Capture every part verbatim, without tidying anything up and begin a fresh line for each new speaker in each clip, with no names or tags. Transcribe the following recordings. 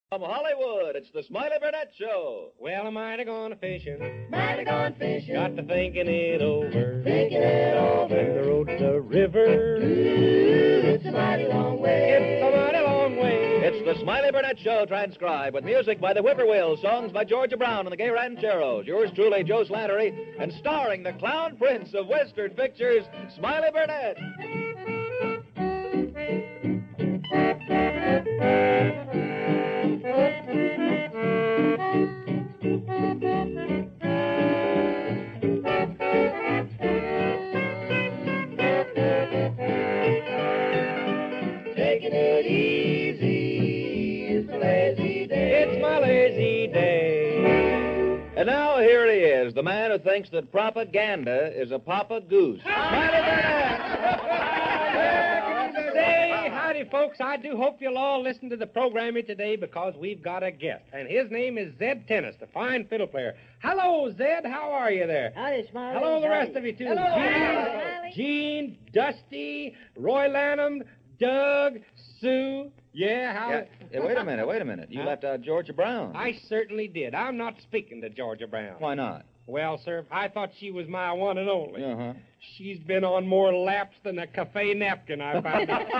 From Hollywood, it's the Smiley Burnett Show.
Well, I might have gone a-fishing.
Might have gone fishing.
Got to thinking it over.
Thinking it over.
And the road to the river.
Ooh, it's a mighty long way.
It's a mighty long way.
It's the Smiley Burnett Show transcribed with music by the Whippoorwills, songs by Georgia Brown and the Gay Rancheros. Yours truly, Joe Slattery, and starring the clown prince of Western pictures, Smiley Burnett.
Taking it easy, it's a lazy day.
It's my lazy day.
And now here he is, the man who thinks that propaganda is a papa goose. Smiley Burnett!
Say, howdy, folks. I do hope you'll all listen to the program here today because we've got a guest. And his name is Zed Tennis, the fine fiddle player. Hello, Zed. How are you there?
Howdy, Smiley.
Hello, the
Howdy.
rest of you, too.
Hello,
Gene,
Smiley.
Gene, Dusty, Roy Lanham, Doug, Sue. Yeah, how...
Yeah. Yeah, wait a minute, wait a minute. You
Huh?
left out Georgia Brown.
I certainly did. I'm not speaking to Georgia Brown.
Why not?
Well, sir, I thought she was my one and only.
Uh-huh.
She's been on more laps than a cafe napkin, I found out.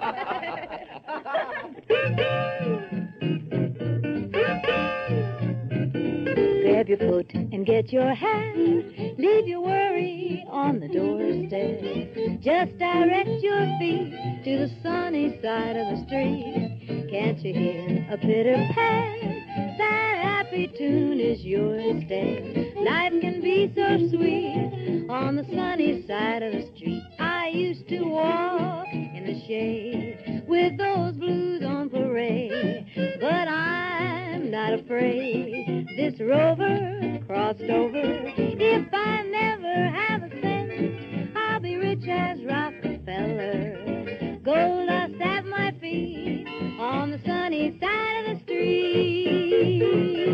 Grab your foot and get your hand. Leave your worry on the doorstep. Just direct your feet to the sunny side of the street. Can't you hear a pitter pat? That happy tune is your step. Life can be so sweet on the sunny side of the street. I used to walk in the shade with those blues on parade, but I'm not afraid. This rover crossed over. If I never have a cent, I'll be rich as Rockefeller. Gold dust at my feet on the sunny side of the street.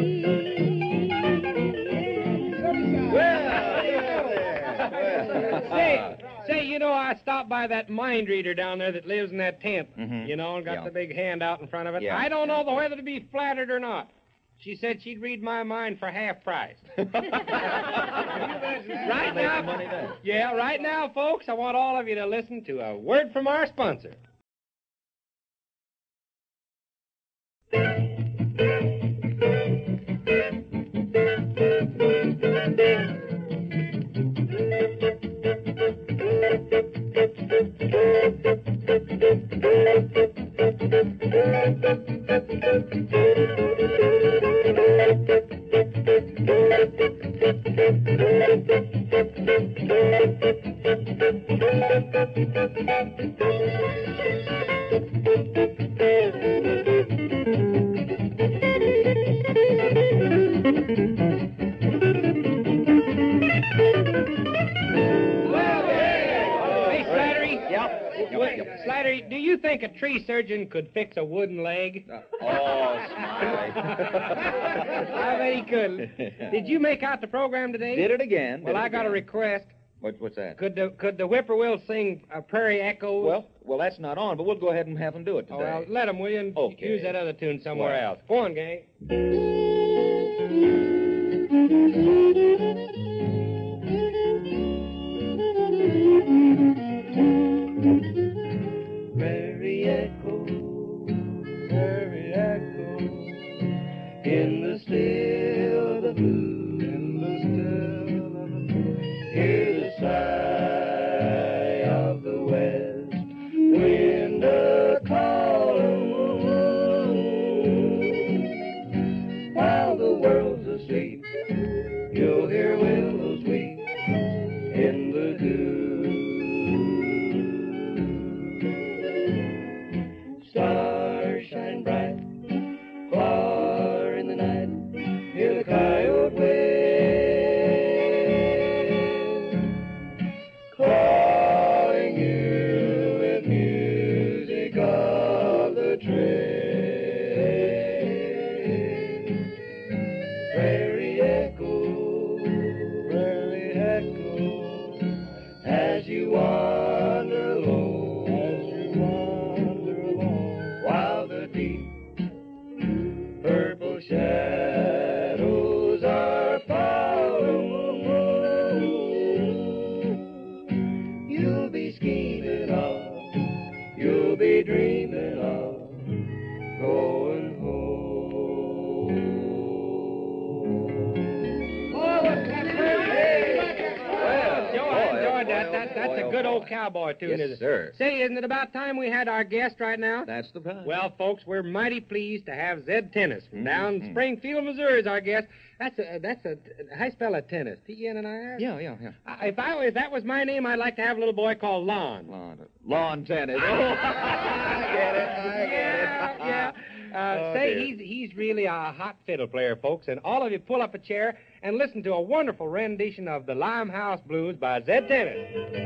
Say, say, you know, I stopped by that mind reader down there that lives in that tent,
Mhm.
you know, and got
Yeah.
the big hand out in front of it.
Yeah.
I don't know whether to be flattered or not. She said she'd read my mind for half price. Right
Make
now,
some money then.
yeah, right now, folks, I want all of you to listen to a word from our sponsor. Hey, Slattery.
Yep.
Wait, Slattery, do you think a tree surgeon could fix a wooden leg?
Oh, Smiley.
I bet he couldn't. Did you make out the program today?
Did it again.
Well,
did it
I got a
again.
request.
What, what's that?
Could the could the whippoorwill sing a Prairie Echo?
Well, well, that's not on, but we'll go ahead and have them do it today.
oh, well, let him, will you? and
Okay.
Use that other tune somewhere
What?
else. Go on, gang.
Prairie echo, prairie echo, in the still of the blue, in the still of the blue, hear the sigh of the west wind a calling, while the world's asleep. You'll hear willows weep in the dew. Stars shine bright far in the night. Though shadows are falling, you'll be scheming of, you'll be dreaming of going home.
Oh, what's that?
Well,
Joe,
boy,
I enjoyed
boy,
that.
oh,
that that's
boy,
a
oh,
good
boy.
old cowboy tune,
Yes,
isn't it?
sir.
Say, isn't it about time we had our guest right now?
That's the time.
Well, folks, we're mighty pleased to have Zed Tennis from down in
Mhm.
Springfield, Missouri, as our guest. That's a that's a how you spell a tennis? T E N N I S.
yeah, yeah, yeah.
Uh, If I if that was my name, I'd like to have a little boy called Lon.
Lawn, lawn tennis. Oh, I get it. I get
Yeah,
it.
yeah. Uh,
Oh,
say
dear.
he's he's really a hot fiddle player, folks, and all of you pull up a chair and listen to a wonderful rendition of the Limehouse Blues by Zed Tennis.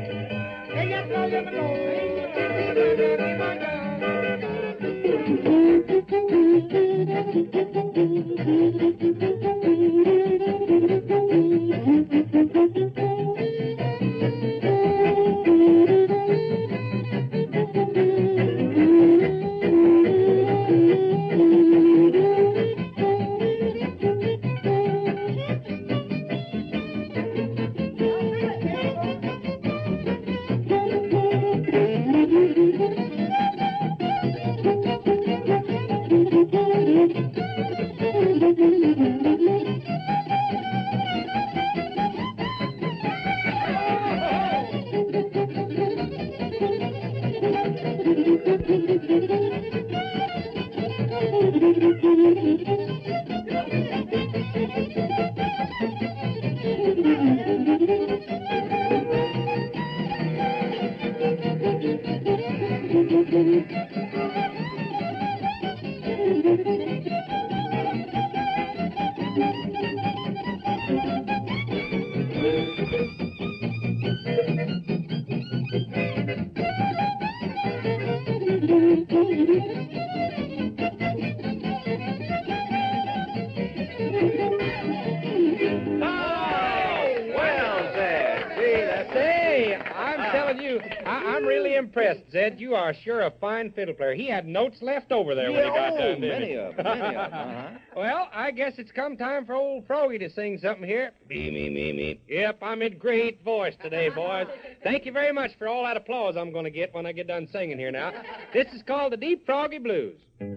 Well, Zed. See, that's
Say, I'm telling you, I, I'm really impressed, Zed. You are sure a fine fiddle player. He had notes left over there when he got
oh,
done, didn't
many
he?
of them, many of them, uh-huh.
Well, I guess it's come time for old Froggy to sing something here. Me, me, me, me. Yep, I'm in great voice today, boys. Thank you very much for all that applause I'm going to get when I get done singing here now. This is called the Deep Froggy Blues.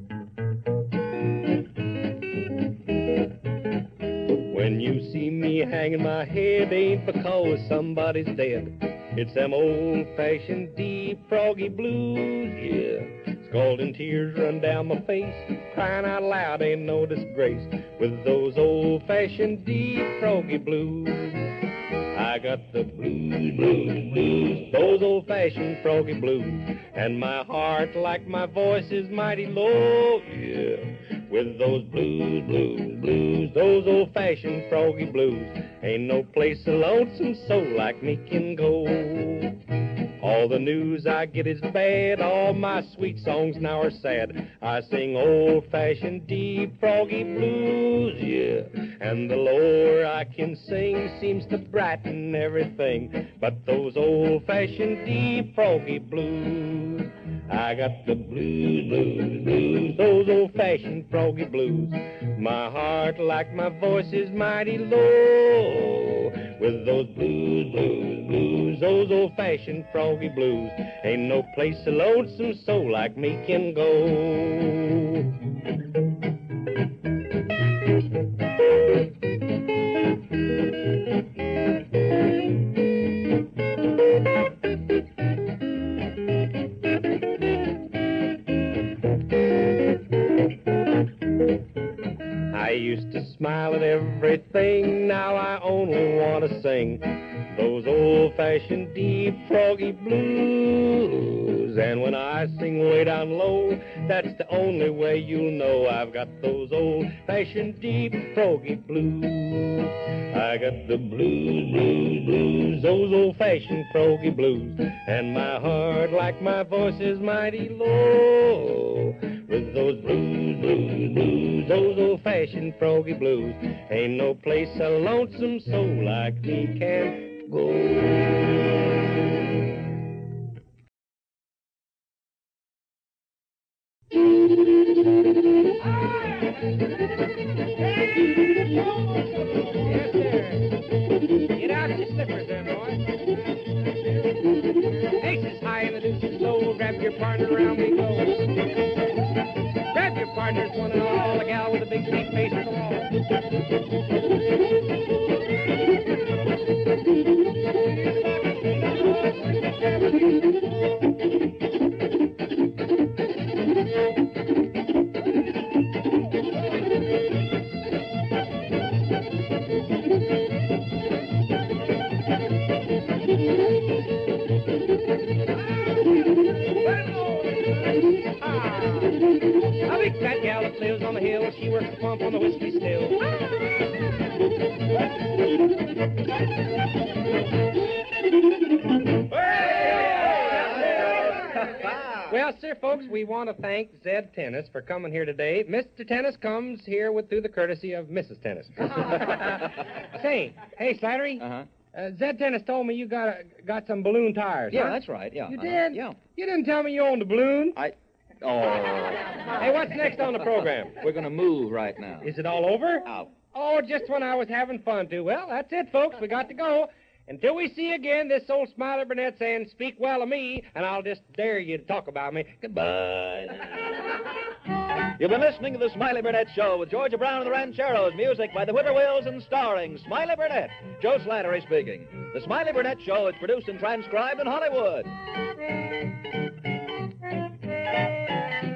When you see me hanging my head, ain't because somebody's dead. It's them old-fashioned deep froggy blues, yeah. Scalding tears run down my face, crying out loud ain't no disgrace with those old-fashioned deep froggy blues. I got the blues, blues, blues, those old-fashioned froggy blues. And my heart, like my voice, is mighty low, yeah. With those blues, blues, blues, those old-fashioned froggy blues. Ain't no place a lonesome soul like me can go. All the news I get is bad, all my sweet songs now are sad. I sing old-fashioned deep froggy blues, yeah. And the lower I can sing seems to brighten everything but those old-fashioned deep froggy blues. I got the blues, blues, blues, those old-fashioned froggy blues. My heart, like my voice, is mighty low. With those blues, blues, blues, those old-fashioned froggy blues. Ain't no place a lonesome soul like me can go. I used to smile at everything, now I only want to sing those old-fashioned deep froggy blues. And when I sing way down low, that's the only way you'll know I've got those old-fashioned deep froggy blues. I got the blues, blues, blues, those old-fashioned froggy blues. And my heart, like my voice, is mighty low. With those blues, blues, blues, those old-fashioned froggy blues. Ain't no place a lonesome soul like me can go. Yes, sir. Get out of your slippers there, boy. Aces high and the deuces low. Grab your partner around we go. Grab your partners, one and all. A gal with a big sweet face on the wall. A big fat gal that lives on the hill, she works the pump on the whiskey still. Well, sir, folks, we want to thank Zed Tennis for coming here today. Mister Tennis comes here with through the courtesy of Missus Tennis. Say, hey, Slattery.
Uh-huh.
Uh, Zed Tennis told me you got a, got some balloon tires.
Yeah,
huh?
that's right, yeah.
You
uh-huh.
did?
Yeah.
You didn't tell me you owned a balloon.
I... Oh.
Hey, what's next on the program?
We're going to move right now.
Is it all over?
Out.
Oh, just when I was having fun, too. Well, that's it, folks. We got to go. Until we see you again, this old Smiley Burnett saying, speak well of me, and I'll just dare you to talk about me. Goodbye.
You've been listening to the Smiley Burnett Show with Georgia Brown and the Rancheros, music by the Whippoorwills and starring Smiley Burnett. Joe Slattery speaking. The Smiley Burnett Show is produced and transcribed in Hollywood.